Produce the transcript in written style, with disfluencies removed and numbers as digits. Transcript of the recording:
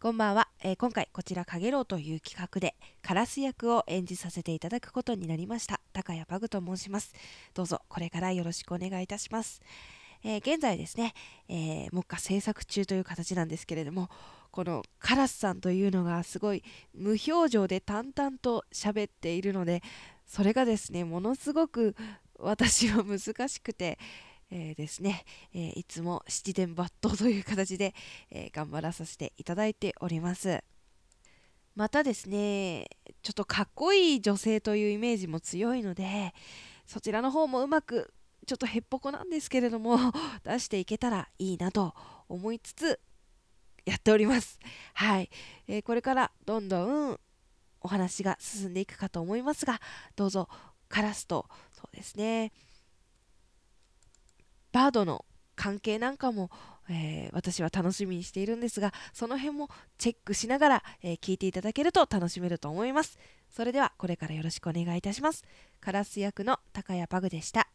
こんばんは、今回こちらかげろうという企画でカラス役を演じさせていただくことになりました高谷パグと申します。どうぞこれからよろしくお願いいたします。現在ですね、目下制作中という形なんですけれども、このカラスさんというのがすごい無表情で淡々と喋っているので、それがですねものすごく私は難しくて、ですね、いつも七点抜刀という形で、頑張らさせていただいております。またですね、ちょっとかっこいい女性というイメージも強いので、そちらの方もうまくちょっとへっぽこなんですけれども出していけたらいいなと思いつつやっております。はい、これからどんどんお話が進んでいくかと思いますが、どうぞカラスとそうですねバードの関係なんかも、私は楽しみにしているんですが、その辺もチェックしながら、聞いていただけると楽しめると思います。それではこれからよろしくお願いいたします。カラス役の高谷パグでした。